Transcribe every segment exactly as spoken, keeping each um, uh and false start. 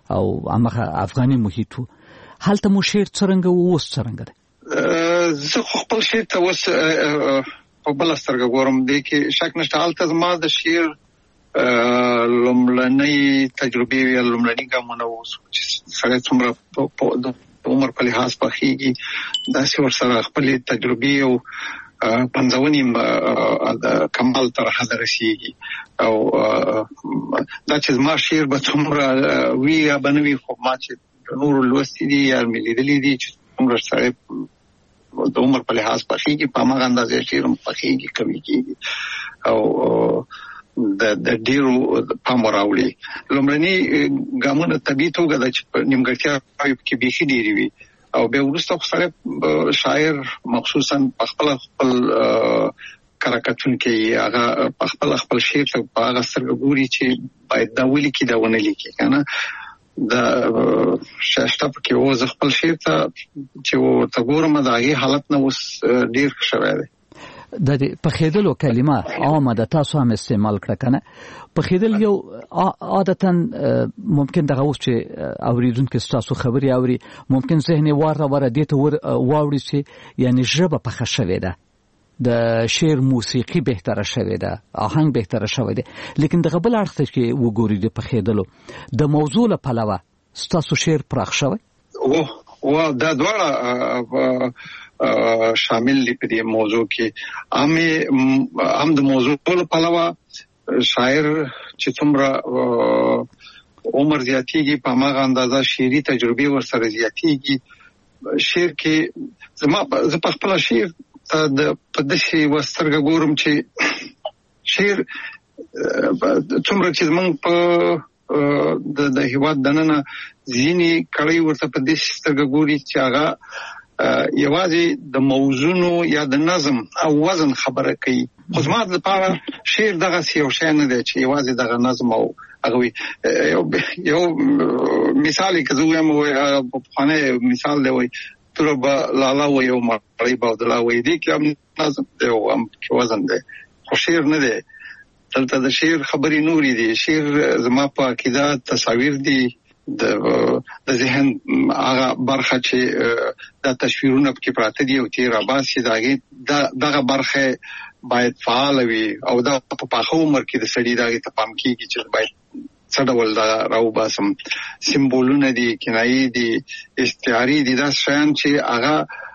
او هغه افغاني محیط هلته مو شعر څرنګه اوس څرنګه ده؟ زه خپل شعر ته اوس په بل سترګه ګورم، دې کې شک نشته. هلته زما د شعر لومړنۍ تجربې یا لومړني ګامونه اوس چې سړی څومره د عمر په لحاظ پخېږي داسې ورسره خپلې تجربې او پنځونې د کمال تر حده رسېږي. او دا چې زما شعر به څومره وي یا به نه وي، خو ما چې نورو لوستي دي یا مې لیدلي دي چې څومره سړی د عمر په لحاظ پخېږي، په هماغه اندازې شعر هم پخېږي، قوي کېږي او د د ډیرو پام راوړي. لومړني ګامونه طبیعي توګه د نیمګړتیا کې بیخي ډېرې وي او بیا وروسته خو سړی شاعر مخصوصا په خپل خپل کرکټون کې هغه په خپل خپل شعر ته په هغه سترګه ګوري چې باید دا ولیکي دا ونه لیکي کنه. دا شاشته کې و زه خپل شعر ته چې ورته ګورم د هغې حالت نه اوس ډېر ښه شوی دی. د پخېدلو کلمه عامه ده، تاسو هم استعمال کړه کنه. پخېدل یو عادتا ممکن دغه اوس چې اوریدونکو تاسو خبري اوري ممکن ذهن واره واره دې ته واوړي چې یعنی ژبه پخه شوې ده، د شعر موسیقي بهتره شوې ده، آهنګ بهتره شوی دی. لیکن دغه بل اړخ ته کې وګورئ د پخېدلو د موضوع له پلوه تاسو شعر پراخ شوی او او دا دواړه شامل دي په دې موضوع کې. عامه هم د موضوع په پلوه شاعر چې څومره عمر زیاتېږي په هغه اندازه شعري تجربه ورسره زیاتېږي. شعر کې زما زه په خپل شعر د په داسې وسترګه ګورم چې شعر څومره چې زمونږ په د د هیواد دننه ځینې کړي ورته په داسې سترګه ګوري چې هغه یوازې د موضوعونو یا د نظم او وزن خبره کوي. خو زما لپاره شعر دغه یو شی نه دی چې یوازې دغه نظم او هغه یو یو مثال کې زه وایم په خانه مثال دی وای تربه لالا و یو مړی باودلا وای دی کې هم نظم دی او هم وزن دی، خو شعر نه دی. دلته د شعر خبرې نورې دي. شعر زما په عقیده تصاویر دي، د د ذهن هغه برخه چې د تصویرونه کې پراته دي او تیر اباسي داګه دغه برخه باید فعال وي او دا په پاخه عمر کې د سړي داګه ته پام کیږي چې باید څه ډول دا راو باسم سمبولونه دي، کنایي دي، استعاري دي، دا شیان چې هغه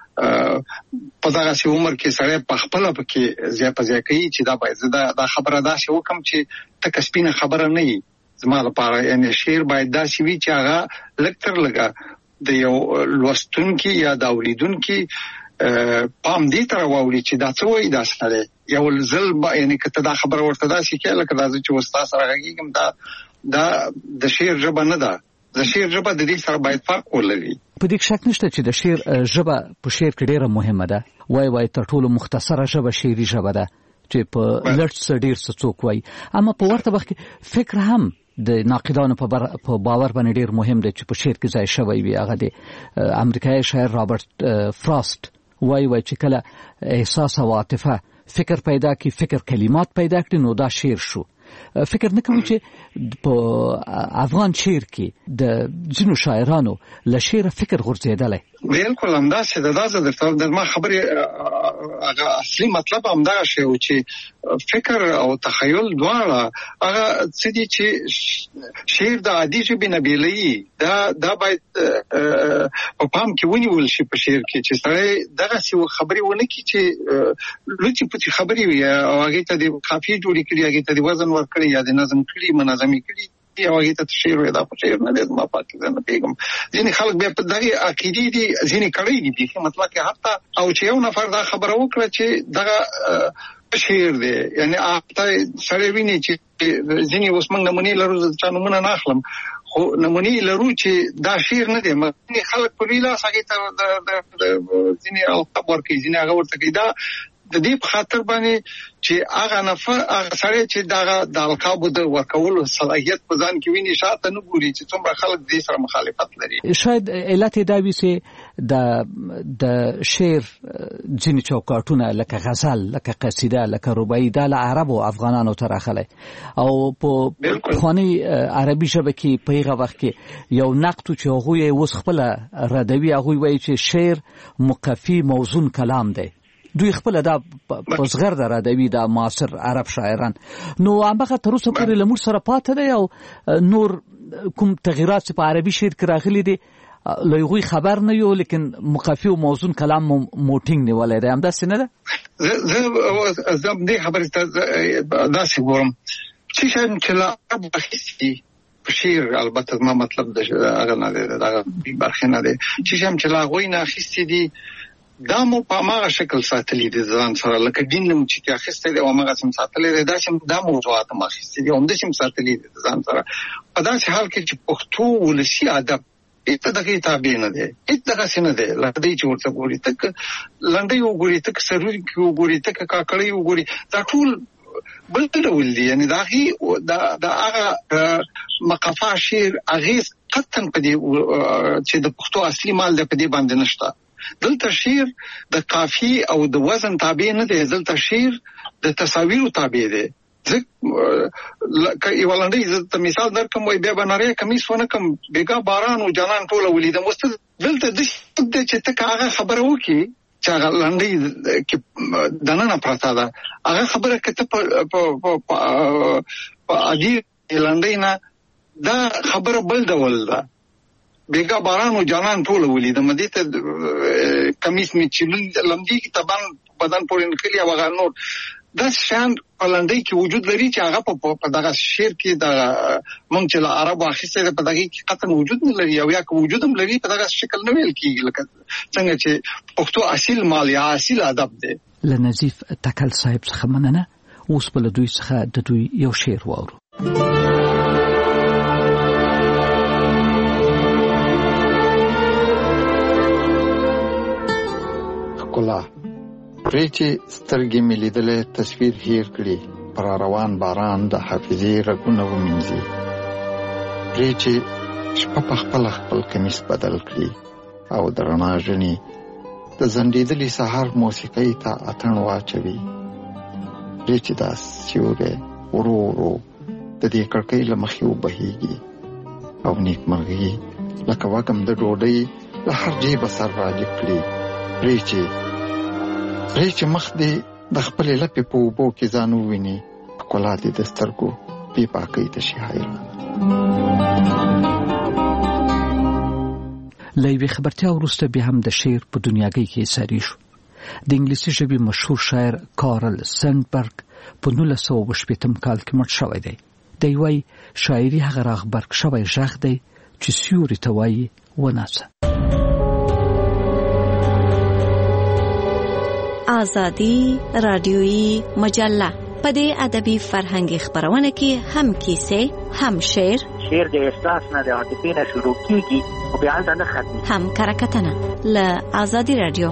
په دغه عمر کې سړی په خپل پکې زیاته ځکه چې دا باید دا خبره دا شی وکم چې تک سپینه خبره نه وي. زما لپاره یعنی شعر باید داسې وي چې هغه لکتر لګا د یو لوستونکي یا د اوریدونکي پام دې تر واوړي چې دا څه وایي دا سره یو ځل یعنی کته دا خبره ورته داسې کې لکه دا چې استاد سره غږیږم دا دا د شعر ژبه نه ده. د شعر ژبه د دې سره باید فرق ولري. په دې شک نشته چې د شعر ژبه په شعر کې ډیره مهمه ده. وای وای تر ټولو مختصره ژبه شعري ژبه ده چې په لړ څه ډیر څه څوک وای. اما په ورته وخت کې فکر هم د ناقدانو په باور باندې ډیر مهم دی چې په شعر کې ځای شوی وي. هغه د امریکایي شاعر رابرټ فراست وای وای چې کله احساس او عاطفه فکر پیدا کی، فکر کلمات پیدا کړي، نو دا شعر شو. فکر نه کوم چې په افغان شعر کې د ځینو شاعرانو له شعر فکر غورځېدلی. بالکل همداسې ده. دا زه درته د ما خبرې هغه اصلي مطلب همدغه شی و چې فکر او تخیل دواړه هغه څه دي چې شعر د عادي ژبې نه بیلوي. دا دا باید په پام کې ونیول شي په شعر کې چې سړی دغسې خبرې ونه کړي چې لوڅې پوڅې خبرې وي او هغې ته د قافیې جوړې کړي، هغې ته د وزن ورکړي یا د نظم کړي، منظمې کړي یا هغې ته شعر وایي. دا په شعر نه دی زما په عقیده نه پوهېږم. ځینې خلک بیا په دغې عقیدې دي، ځینې کړی دي بیخي مطلق یې حتی او چې یو نفر دا خبره وکړه چې دغه شعر دی یعنی هغه سړی ویني چې ځینې اوس موږ نمونې لرو، زه د چا نومونه نه اخلم خو نمونې لرو چې دا شعر نه دی. ځینې خلک په لوی لاس هغې ته ځینې القاب ورکوي، ځینې هغه ورته کوي. دا د دې په خاطر باندې چې هغه نفر هغه سړی چې دا د القابو د ورکولو صلاحیت په ځان کې ویني شاته نه ګوري چې څومره خلک دې سره مخالفت لري. شاید علت دا وي چې د د شعر ځینې چوکاټونه لکه غزل لکه قصیده لکه رباعي دا له عربو افغانانو ته راغلی او په پخواني عربي ژبه کې په هغه وخت کې یو نقد چې هغوی اوس خپله ردوي هغوی وایي چې شعر مقفي موزون کلام دی. دوی خپل دا په صغر د ردوي د معاصر عرب شاعران نو هغه تر اوسه پورې له موږ سره پاتې دی او نور کوم تغیرات چې په عربي شعر کې راغلي دي له هغوی خبر نه یو لیکن مقفي او موزون کلام موټینګ نیولی دی. همداسې نه ده؟ زه زه دې خبرې ته داسې ګورم چې شاید چې له عرب اخیستي شعر البته ما مطلب د هغه نه دی دغه برخې نه دی چې شاید چې له هغوی نه اخیستي دي دا مو په هغه شکل ساتلی دي ځان سره لکه دین نوم چې اخیستی دی او هغه سم ساتلی دی دا چې دا موضوعات هم اخیستي دي همداسې هم ساتلی دي ځان سره په داسې حال کې چې پښتو ولسي ادب هیڅ دغه تابع نه دی هیڅ دغسې نه دی لنډۍ چې ورته ګوري تک لنډۍ وګوري تک سروکي وګوري تک کاکړۍ وګوري دا ټول بل ډول دي یعنې د هغې د هغه مقفا شعر اغېز قطعا په دې چې د پښتو اصلي مال دی په دې باندې نشته. دلته شعر د قافي او د وزن تابع نه دی دلته شعر د تصاویرو تابع دی. ځکه یو لنډۍ زه ته مثال درکړم وایي بیا به نری کمیس ونه کړم بېګا باران و جانان ټوله ولیدم اوس دلته داسې دی چې ته که هغه خبره وکړي چې هغه لنډۍ کې دننه پرته ده هغه خبره که ته په عادي لنډۍ نه دا خبره بل ډول ده. بیگا باران و جانان ټوله ولیدم دې ته کمیس می چې لمدي کې تبان بدن پورې نکلي او هغه نور دا شان په لنډۍ کې وجود لري چې هغه په دغه شعر کې د مونږ چې له عربو اخیستی دی په دغه کې قطعا وجود نه لري او یا که وجود هم لري په دغه شکل نه ویل کېږي لکه څنګه چې پښتو اصیل مال یا اصیل ادب دی. له نظیف تکل صاحب څخه مننه. اوس به له دوی څخه د دوی یو شعر واورو. ښکلا پرې چې سترګې مې لیدلی تصویر هیر کړي پر روان باران د حافظې رګونه ومینځي پرې چې شپه په خپله خپل کمیس بدل کړي او د رڼا ژڼې د ځنډېدلي سهار موسیقۍ ته اتڼ واچوي پرې چې دا سیوری ورو ورو د دې کړکۍ له مخې وبهیږي او نیکمرغي لکه وږم د ډوډۍ له هر جیبه سر راجګ کړي پرې چې پرې چې مخ دې د خپلې لپې په اوبو کې ځان وویني ښکلا دې د سترګو بې پاکۍ ته شي حیران. له یوې خبرتیا وروسته بیا هم د شعر په دنیاګۍ کې ساري شو. د انګلیسي ژبې مشهور شاعر کارل سندبرګ په نولس سوه اوه شپېتم کال کې مړ شوی دی. دی وایي شاعري هغه راغبرګ شوی غږ دی چې سیوري ته وایي وناڅه. آزادی رادیویی مجله په دې ادبي فرهنګي خبرونه کې هم کیسې هم شعر شعر د احساس نه د عاطفې نه شروع کیږي او بیا هلته نه ختمي هم کرکټنه له آزادی رادیو.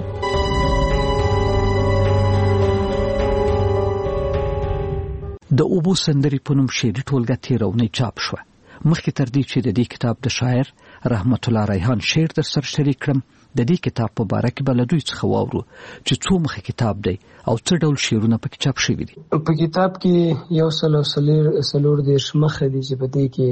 د اوبو سندرې په نوم شعري ټولګه تېره اونۍ چاپ شوه. مخکې تر دې چې د دې کتاب د شاعر رحمت الله ریحان شعر در سره شریک کړم د دې کتاب په باره کې به له دوی څخه واورو چې څو مخه کتاب دی او څه ډول شعرونه پکې چاپ شوي دي. په کتاب کې یو سل او څلور دېرش مخه دي چې په دې کې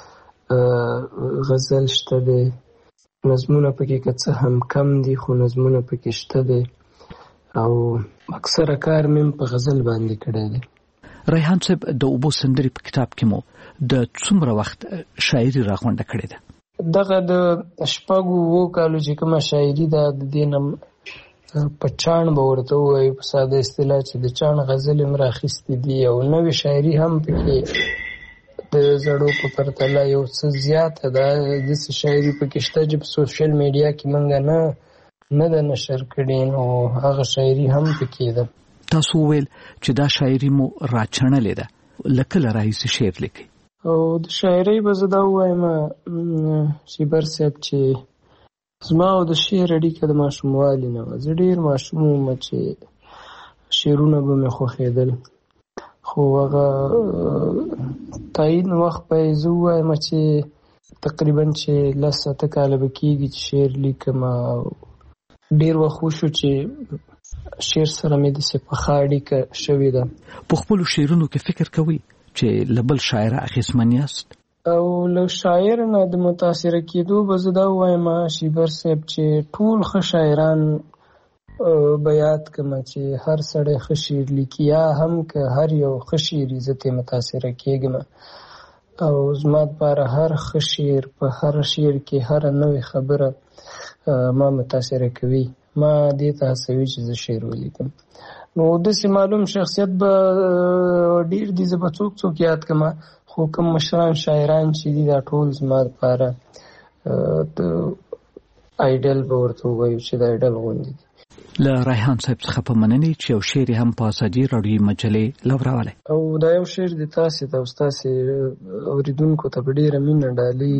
غزل شته دی نظمونه پکې که څه هم کم دي خو نظمونه پکې شته دی او اکثره کار مې په غزل باندې کړی دی. ریحان صاحب د اوبو سندرې په کتاب کې مو د څومره وخت شاعري راغونډه کړې ده؟ دغه د شپږو اوو کالو چې کومه شاعري ده د دې نه په چاڼ به ورته ووایو په ساده اصطلاح چې د چاڼ غزلې م راخیستې دي او نوې شاعري هم پکې د زړو په پرتله یو څه زیاته ده. داسې شاعري پکې شته چې په سوشل میډیا کې موږ نه نه ده نشر کړې نو هغه شاعري هم پکې ده. تاسو وویل چې دا شاعري مو راچڼلې ده له کله راهیسې شعر لیکئ؟ او د شاعرۍ به زه دا ووایم شیبر صاحب چې زما او د شعر اړیکه د ماشوموالي نه وه. زه ډېر ماشوم وم چې شعرونه به مې خوښېدل. خو هغه تعین وخت به یې زه ووایم چې تقریبا چې لس اته کاله به کېږي چې شعر لیکم. ډېر وخت وشو چې شعر سره مې داسې پخه اړیکه شوې ده. په خپلو شعرونو کې فکر کوئ چې له بل شاعره اخیستمن یاست؟ او له شاعر نه د متاثره کېدو به زه دا ووایم شیبر صاحب چې ټول ښه شاعران به یاد کړم چې هر سړی ښه شعر لیکي، یا هم که هر یو ښه شعري زه ترې متاثره کېږم. او زما دپاره هر ښه شعر په هر شعر کې هره نوې خبره ما متاثره کوي. ما دې ته هڅوي چې زه شعر ولیکم. نو داسې معلوم شخصیت به ډېر دي، زه به څوک څوک یاد کړم، خو کوم مشران شاعران چې دي دا ټول زما دپاره آیډل به ورته ووایو چې د آیډل غوندې دي. له ریحان صاحب څخه په مننې چې یو شعر هم په ازادي راډیوي مجلې لورولی. او دا یو شعر د تاسې ته او ستاسې اورېدونکو ته په ډېره مینه ډالۍ.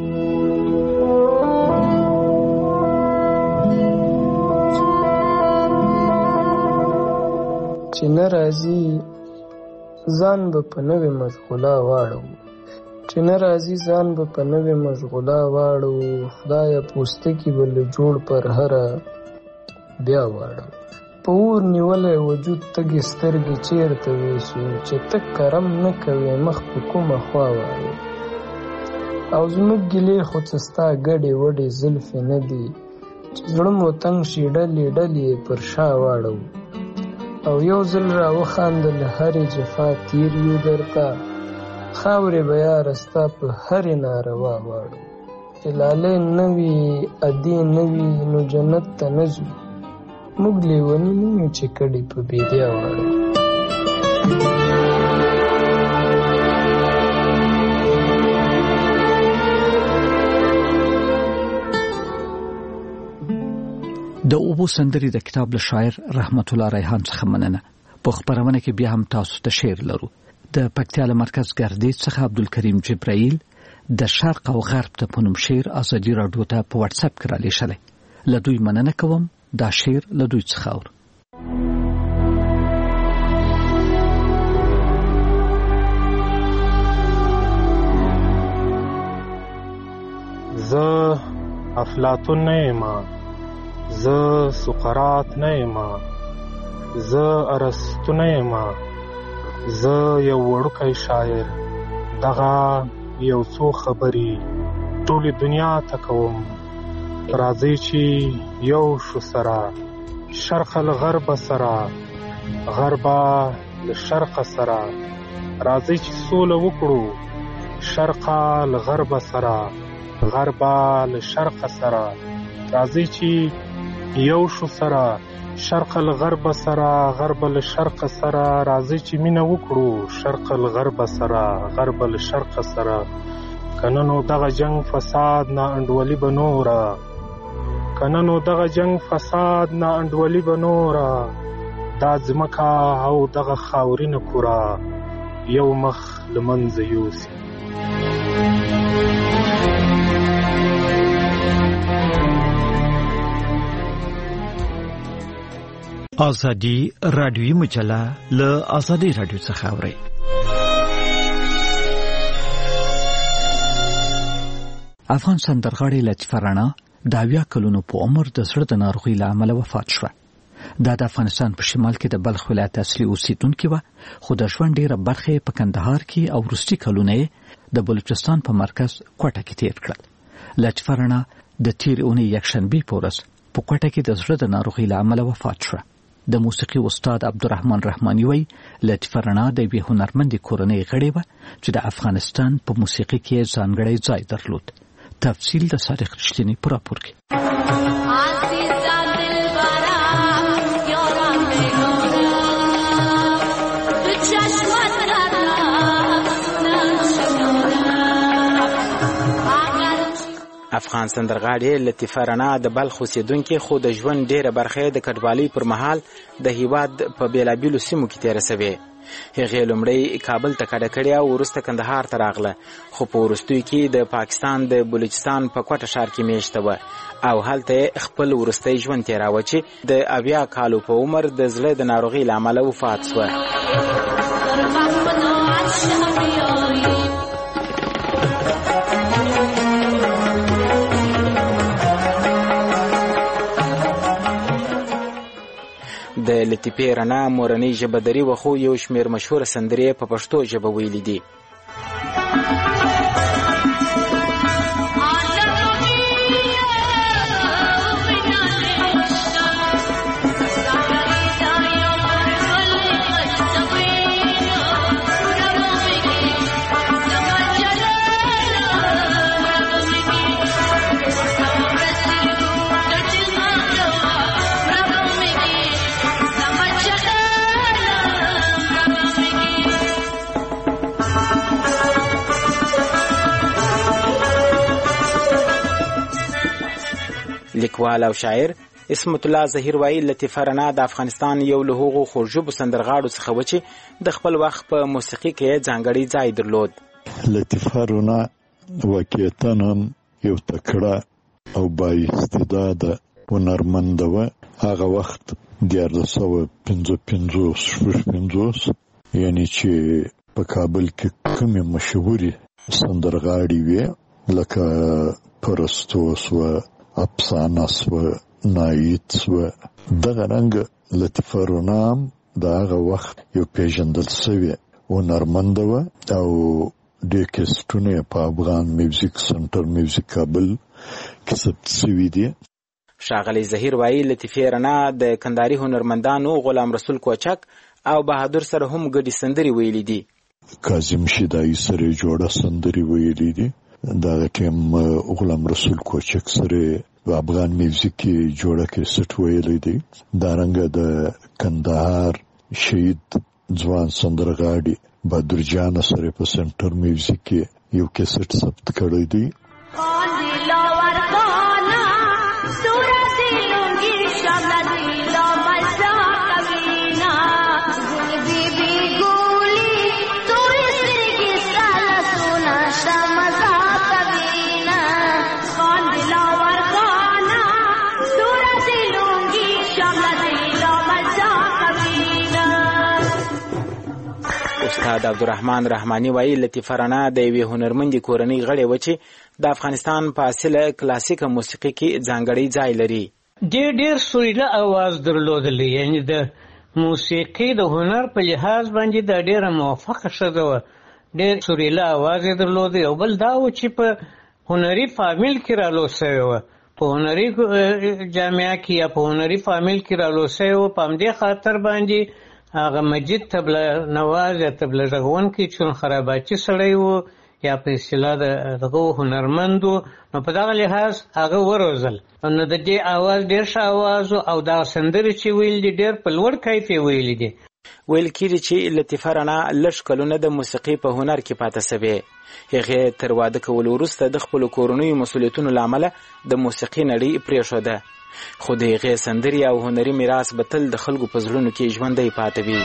چې نه راځي ځان به په نوې مشغوله واړو، چې نه راځي ځان به په نوې مشغوله واړو، خدایه پوستکي به له جوړ پر هره بیا واړو. په اور نیولی وجود تږې سترګې چېرته ویسو، چې ته کرم نه کوې مخ په کومه خوا واړو. او زموږ ګیلې خو څه ستا ګډې وډې زلفې نه دي، چې زړه مو تنګ شي ډلې ډلې پر شا واړو. او یو ځل را وخاندل هرې جفا تیر یو درته، خاورې به یاره ستا په هرې ناروا واړو. چې لالی نه وي ادې نه وي نو جنت ته نه ځو، موږ لیوني نه یو چې کډې په بیدیا واړو. د اوبو سندرې د کتاب له شاعر رحمت الله ریحان څخه مننه. په خپرونه کې بیا هم تاسو ته شعر لرو. د پکتیا له مرکز ګردیز څخه عبدالکریم جبرائیل د شرق او غرب ته په نوم شعر ازادي راډیو ته په واتس اپ کې را لیږلی. له دوی مننه کوم. دا شعر له دوی څخه اورو. زه افلاطون نه یم، زه سقراط نه یم، زه ارسطو نه یم، زه یو وړوکی شاعر. دغه یو څو خبرې ټولې دنیا ته کوم. راځئ چې یو شو سره، شرق له غرب سره، غربه له شرق سره. راځئ چې سوله وکړو، شرق له غرب سره، غربه له شرق سره. راځئ چې یو شو سره، شرق له غرب سره، غرب له شرق سره. راځئ چې مینه وکړو، شرق له غرب سره، غرب له شرق سره. کنه نو دغه جنگ فساد نا انډولي به نوره، کنه نو دغه جنگ فساد نا انډولي به نوره. دا ځمکه او دغه خاورینه کوره یو مخ له منځه یوسي. ازادي راډیوي مجله له ازادي راډیو څخه اوري. افغان سندرغاړې لطیفه رانا د اویا کلونو په عمر د زړه د ناروغۍ له امله وفات شوه. دا د افغانستان په شمال کې د بلخ ولایت اصلي اوسیدونکې وه، خو د ژوند ډېره برخه یې په کندهار کې او وروستي کلونه یې د بلوچستان په مرکز کوټه کې تیر کړل. لطیفه رانا د تېرې اونۍ یکشنبې په ورځ په کوټه کې د زړه د ناروغۍ له امله وفات شوه. د موسیقي استاد عبدالرحمن رحماني وایي لطیفه رانا د یوې هنرمندې کورنۍ غړې وه چې د افغانستان په موسیقي کې ځانګړی ځای درلود. تفصیل د صادق رښتینی په راپور کې. افغان سندرغاړې لطیفه رڼا د بلخ اوسېدونکې خو د ژوند ډېره برخه د کډوالۍ پر مهال د هیواد په بېلابېلو سیمو کې تېره سوې. هغې لومړی کابل ته کډه کړې او وروسته کندهار ته راغله، خو په وروستیو کې د پاکستان د بلوچستان په کوټه ښار کې میشته وه او هلته یې خپل وروستی ژوند تېراوه چې د اویا کالو په عمر د زړه د ناروغۍ له امله وفات سوه. د لطیفې رڼا مورنۍ ژبه دري وه، خو یو شمېر مشهوره سندرې په پښتو ژبه ویلي دي. لیکوال او شاعر اسمت الله ظهیر وایي لطیفه رڼا د افغانستان یو له هغو خوږژبو سندرغاړو څخه و چې د خپل وخت په موسیقي کې یې ځانګړی ځای درلود. لطیفه رڼا واقعیتاً هم یو تکړه او بااستعداده هنرمنده وه. هغه وخت دیارلس سوه پنځه پنځوس شپږ پنځوس یعنې چې په کابل کې کومې مشهورې سندرغاړې وې لکه پرستو سوه، افسانه سوه، نایید سوه. دغه رنګه لطیفه رڼا هم د هغه وخت یو پیژندل سوې هنرمنده وه او ډېر کیسټونه یې په افغان میوزیک سنټر میوزیک کابل کې ثبت سوي دي. ښاغلی ظهیر وایي لطیفې رڼا د کندهاري هنرمندانو غلام رسول کوچک او بهادر سره هم ګډې سندرې ویلي دي. کاظم شیدایي سره یې جوړه سندرې ویلي دي. دغه ټیم غلام رسول کوچک سره په افغان میوزیک کې جوړه کیسټ ویلی دی. دارنګه د کندهار شهید ځوان سندرغاړي بهادر جان سره په سنټر میوزیک کې یو کیسټ ثبت کړی دی. استاد عبدالرحمن رحماني وایي لطیفه رڼا د یوې هنرمندې کورنۍ غړې وه چې د افغانستان په اصله کلاسیکه موسیقي کې ځانګړی ځای لري. ډېر ډېر سوریله اواز درلودلی، یعنې د موسیقي د هنر په لحاظ باندې دا ډېره موفقه ښځه وه. ډېر سوریله اواز یې درلود. او بل دا و چې په هنري فامیل کې رالو سوې وه، په هنري جامعه کې یا په هنري فامیل کې رالو سوې وه. په همدې خاطر باندې هغه مجید تبله نواز یا تبله غږونکی چون خراباچي سړی و یا په اصطلاح دغه هنرمند و، نو په دغه لحاظ هغه وروزل. نو د دې اواز ډېر ښه اواز او دا سندرې چې ویل دي ډېر په لوړ کیف یې ویلي دي. ویل کېږي چې لطیفه رڼا لږ کلونه د موسیقي په هنر کې پاته سوې. هغې تر واده کولو وروسته د خپلو کورنیو مسؤلیتونو له امله د موسیقي نړۍ پرېښوده، خو د هغې سندرې او هنري میراث به تل د خلکو په زړونو کې ژوندی پاته وي.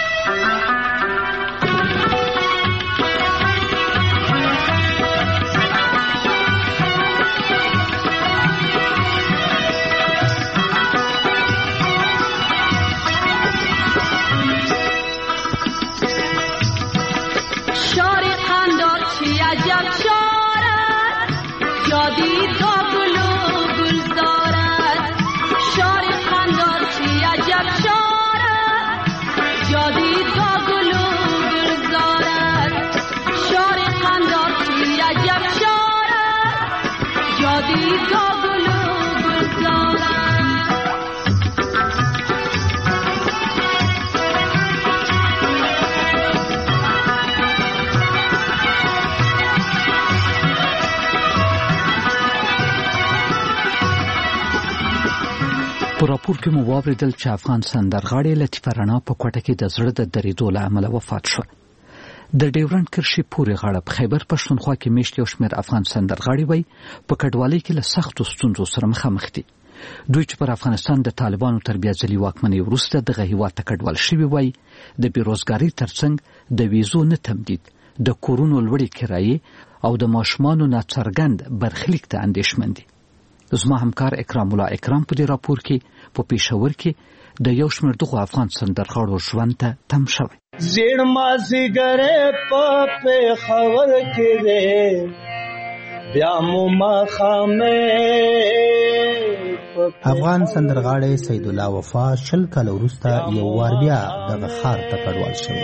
په راپور کې مو واورېدل چې افغان سندرغاړې لطیفه رڼا په کوټه کې د زړه د درېدو له امله وفات شوه. د ډیورنډ کرښې پورې غاړه په خیبر پښتونخوا کې میشت یو شمېر افغان سندرغاړي وایي په کډوالۍ کې له سختو ستونزو سره مخامخ دي. دوی چې پر افغانستان د طالبانو تر بیا ځلي واکمنۍ وروسته دغه هیواد ته کډوال شوي وایي د بیروزګارۍ ترڅنګ د ویزو نه تمدید، د کورونو لوړې کرایې او د ماشومانو ناڅرګند برخلیک ته اندېښمن دي. زما همکار اکرام الله اکرام په دې راپور کې په پېښور کې د یو شمېر دغو افغان سندرغاړو ژوند ته تم شوی. زیړ مازیګر په پېښور کې دی بیا مو ماښامې. افغان سندرغاړی سید الله وفا شل کاله وروسته یو وار بیا دغه ښار ته کډوال شوی.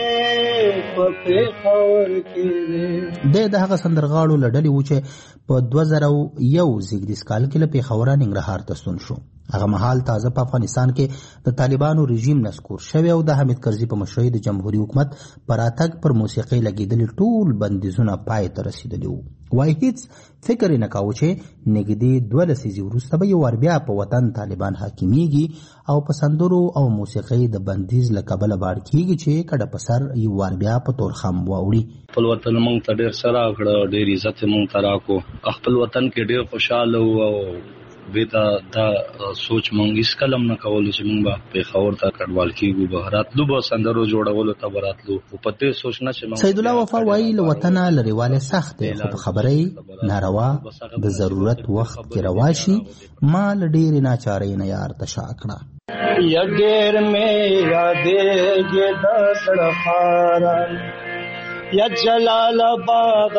دی د هغه سندرغاړو له ډلې و چې په دوه زره یو زیږدیز کال کې له پېښوره ننګرهار ته ستون شو. هغه مهال تازه په افغانستان کې د طالبانو رژیم نسکور شوی او د حامد کرزي په مشرۍ د جمهوریت حکومت پر راتګ پر موسیقۍ لګېدلي ټول بندیزونه پای ته رسېدلي وو. وایي هیڅ فکر یې نه کاوه چې نږدې دوه لسیزې وروسته به یو وار بیا په وطن طالبان حاکمیږي او په سندرو او موسیقۍ د بندیز له کبله باړ کېږي چې کډه په سر یو وار بیا په تورخم واوړي. خپل وطن موږ ته ډېر څه راکړه، ډېر عزت یې موږ ته راکړو. خپل وطن کې ډېر خوشحاله وو او بیتا دا سوچ مونږ هیڅ کلم نه کولو چې مونږ به پېښور ته کډوال کېږو، به راتلو به سندرو جوړولو ته به راتلو. په دې سوچ نه چې سید الله وفا وایي له وطنه لرېوالی سخت دی، خو په خبرۍ ناروا د ضرورت وخت کې روا شي. ما له ډېرې ناچارۍ نه یار ته شا کړه. یا ډېر مې یادېږي د زړه ښار یا جلال آباد.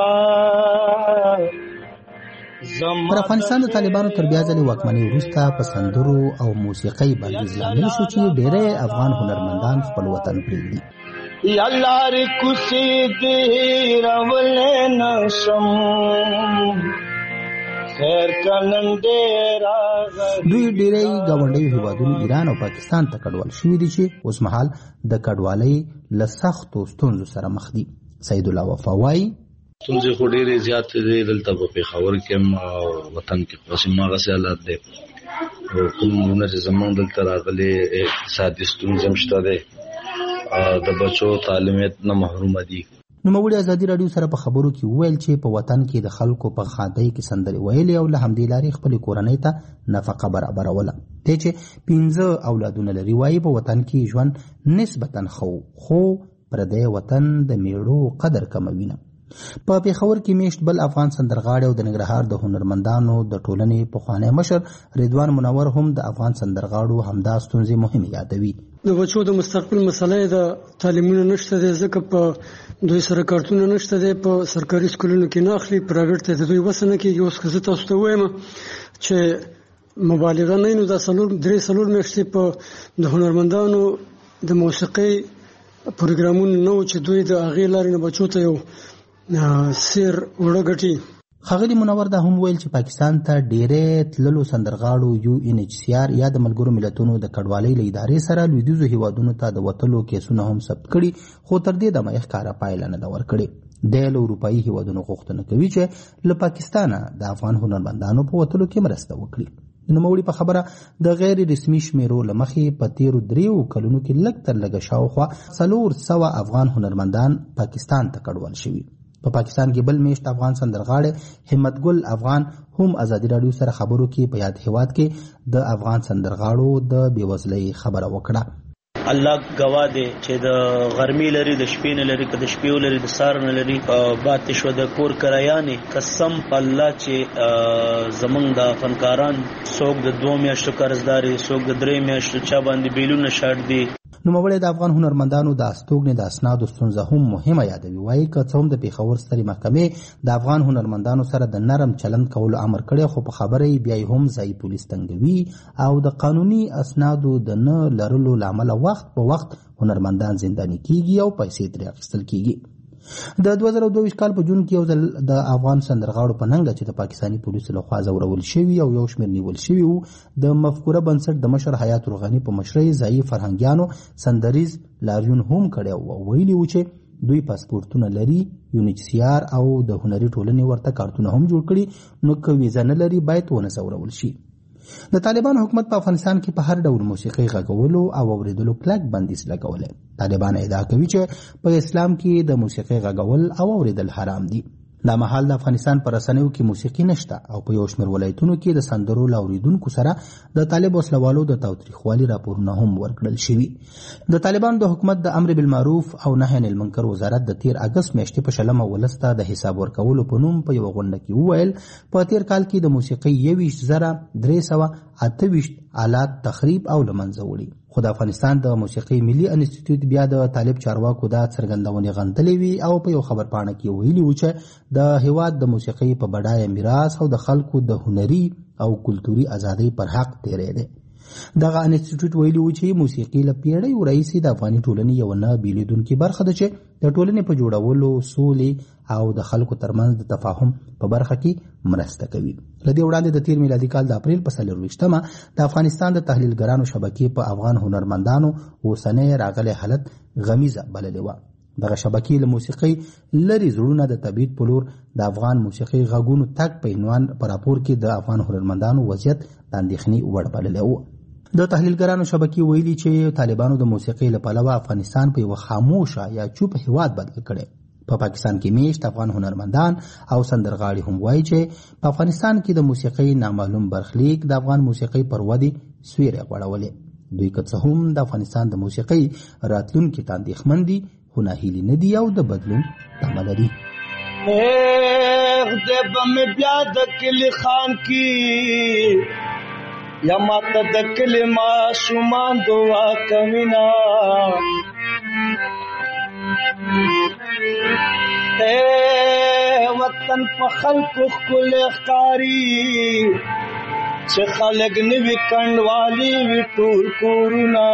پر افغانستان د طالبانو تر بیا ځلې واکمنۍ وروسته په سندرو او موسیقۍ بندیز لامل شو چې ډېری افغان هنرمندان خپل وطن پرېږدي. یا لارې کوڅې دې راولې نشم خیر که نن دې راغلی. دوی ډېری ګاونډیو هېوادونو ایران او پاکستان ته کډوال شوي دي چې اوس مهال د کډوالۍ له سختو ستونزو سره مخ دي. سید الله وفا وایي ستونزې خو ډېرې زیاتې دي دلته په پېښور کې هم او وطن کې خو هماغسې حالات دی. کوم نومونه چې زموږ دلته راغلي اقتصادي ستونزې هم شته دی، د بچو تعلیمیت نه محرومه دي. نوموړي ازادي راډیو سره په خبرو کې وویل چې په وطن کې د خلکو په ښادۍ کې سندرې ویلې او له همدې لارې خپلې کورنۍ ته نفقه برابروله. دی چې پنځه اولادونه لري وایي په وطن کې ژوند نسبتا ښه خو پردی وطن د میړو قدر کموي نه. په پېښور کې میشت بل افغان سندرغاړی او د ننګرهار د هنرمندانو د ټولنې پخوانی مشر رضوان منور هم د افغان سندرغاړو همدا ستونزې مهمې یادوي. د بچو د مستقبل مسله د تعلیمونو نشته دی، ځکه په دوی سره کارتونه نشته دی، په سرکاري سکولونو کې نه اخلي، پرایویټ ته د دوی وسه نه کېږي. اوس که زه تاسو ته ووایم چې مبالغه نه نو دا څلور درې څلور میاشتې په د هنرمندانو د موسیقۍ پروګرامونه نه و چې دوی د هغې لارې نه بچو ته یو سیر وړه ګټي. ښاغلي منور دا هم ویل چې پاکستان ته ډېری تللو سندرغاړو یو ان ایچ سی آر یا د ملګرو ملتونو د کډوالۍ له ادارې سره لویدیځو هیوادونو ته د وتلو کیسونه هم ثبت کړي، خو تر دې دمه یې ښکاره پایله نه ده ورکړې. دی له اروپایي هیوادونو غوښتنه کوي چې له پاکستانه د افغان هنرمندانو په وتلو کې مرسته وکړي. نوموړي په خبره د غیر رسمي شمیرو له مخې په تیرو دریو کلونو کې لږ تر لږه شاوخوا څلور سوه افغان هنرمندان پاکستان ته کډوال شوي. په پا پاکستان کې بل میشت افغان سندرغاړی همت ګل افغان هم ازادي راډیو سره خبرو کې په یاد هیواد کې د افغان سندرغاړو د بېوزلۍ خبره وکړه. الله گواه دی چې د غرمې لري، د شپې نه لري، که د شپې لري، د سهار نه لري. باتې شوه د کور کرایانې قسم په الله چې زمونږ د فنکاران څوک د دوه میاشتو قرضدار دي، څوک د درې میاشتو چا باندې بیلونه شاړ دي. نوموړی د افغان هنرمندانو د استوګنې د اسنادو ستونزه هم مهمه یادوي. وایي که څه هم د پېښور سترې محکمې د افغان هنرمندانو سره د نرم چلند کولو امر کړی، خو په خبره یې بیا هم ځایي پولیس تنګوي او د قانوني اسنادو د نه لرلو له امله وخت په وخت هنرمندان زنداني کیږي او پیسې ترې اخیستل کیږي. د دوه زره دوه ویشت کال په جون کې یو ځل د افغان سندرغاړو په ننګه چې د پاکستاني پولیسو لخوا ځورول شوي او یو شمېر نیول شوي وو، د مفکوره بنسټ د مشر حیات روغاني په مشرۍ ځایي فرهنګیانو سندریز لاریون هم کړی و. ویلي و چې دوی پاسپورتونه لري، یو ان ایچ سی آر او د هنري ټولنې ورته کارتونه هم جوړ کړي، نو که ویزه نه لري باید ونه ځورول شي. د طالبان حکومت په افغانستان کې په هر ډول موسیقي غږولو او اوریدلو کلک بندیز لګولی. طالبان ادعا کوي چې په اسلام کې د موسیقي غږول او اوریدل حرام دي. دا مهال د افغانستان په رسنیو کې موسیقي نشته او په یو شمېر ولایتونو کې د سندرو له اوریدونکو سره د طالب وسلوالو د تاوتریخوالي راپورونه هم ورکړل شوي. د طالبانو د حکومت د امر بالمعروف او نهي عن المنکر وزارت د تیر اګست میاشتې په شلمه ولس ته د حساب ورکولو په نوم په یوه غونډه کې وویل په تیر کال کې د موسیقۍ یوویشت زره درې سوه اته ویشت آلات تخریب او له منځه وړي. خو د افغانستان د موسیقۍ ملي انسټیټیوټ بیا د طالب چارواکو دا څرګندونې غندلې وي او په یو خبرپاڼه کې ویلي و چې د هیواد د موسیقۍ په بډایه میراث او د خلکو د هنري او کلتوري ازادۍ پر حق تیری دی. دغه انسټیټیوټ ویلي و چې موسیقي له پیړیو راهیسې د افغاني ټولنې یوه نه بیلېدونکې برخه ده چې د ټولنې په جوړولو، سولې او د خلکو ترمنځ د تفاهم په برخه کې مرسته کوي. له دې وړاندې د تیر میلادي کال د اپریل په څلرویشتمه د افغانستان د تحلیلګرانو شبکې په افغان هنرمندانو اوسنی راغلی حالت غمیزه بللې وه. دغه شبکې له موسیقۍ لرې زړونه د تبعید په لور د افغان موسیقۍ غږونو تګ په عنوان په راپور کې د افغان هنرمندانو وضعیت د اندېښنې وړ بللی و. د تحلیلګرانو شبکې ویلي چې طالبانو د موسیقۍ له پلوه افغانستان په یوه خاموشه یا چوپ هیواد بدل کړی. په پاکستان کې میشت افغان هنرمندان او سندرغاړي هم وایي چې په افغانستان کې د موسیقۍ نامعلوم برخلیک د افغان موسیقۍ پر ودې سیوری غوړولی. دوی که څه هم د افغانستان د موسیقۍ راتلونکي ته اندېښمن دي خو ناهیلي نه دي او د بدلون تمه لري. خدای به مې بیا د کلي خان کې یا ماته د کلي ماشومان دعا کوینا اے وطن په خلکو ښکلی ښکاري چې خلک نوي کنډوالي وي ټول کورونه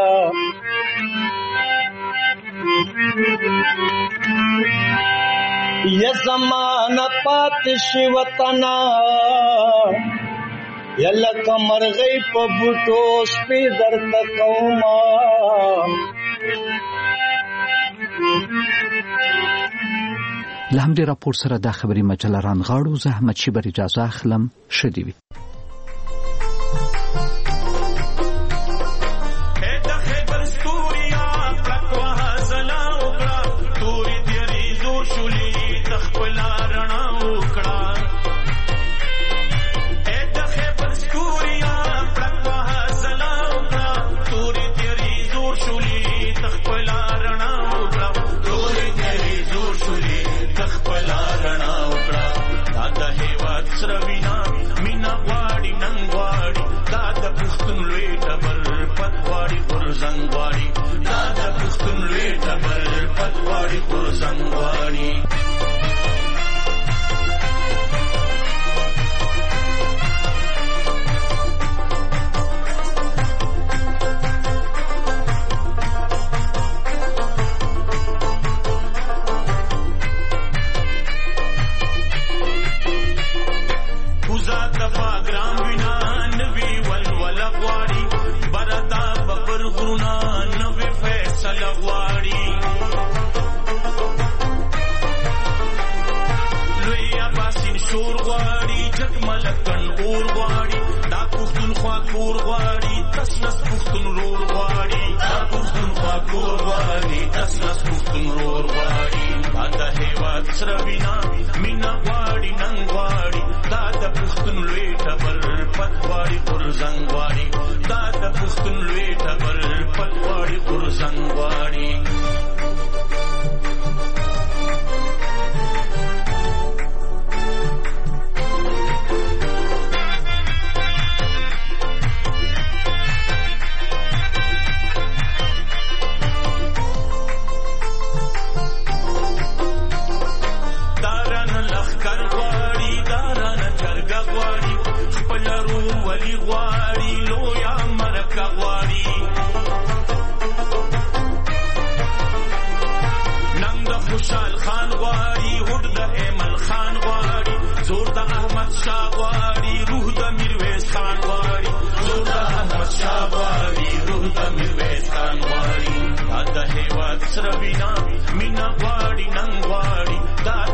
یا زمانه پاتې شي وطنه یا لکه مرغۍ په بوټو شپې درته کومه له همدې راپور سره دا خبري مجله رانغاړو. زه احمد شیبر اجازه اخلم. ښه دې وي.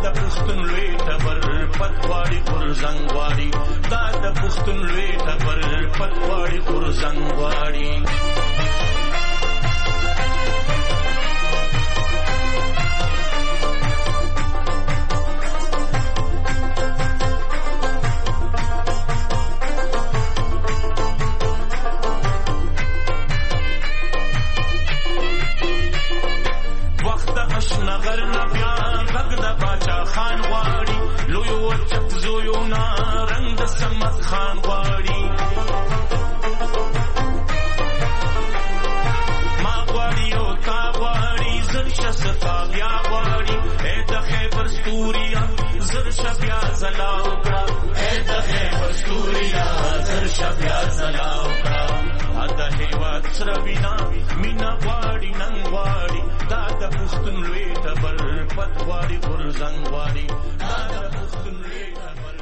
پښتون لوی ټبر پت غواړي غورځنګ غواړي نغر نبیا غږ د باچا خان غواړي لوی ورچت زویونه رنګ د سمت خان غواړي ما غواړي او تا غواړي زر شه صفا بیا غواړي ای د خیبر ستوریا زر شه بیا ځلا وکړه ای د خیبر ستوریا زر شه بیا ځلا وکړه د هیواد سره وینا مینا غواړي نن غواړي دا د پښتون لوی تبر پت غواړي غورځنګ غواړي دا د پښتون لوی تبر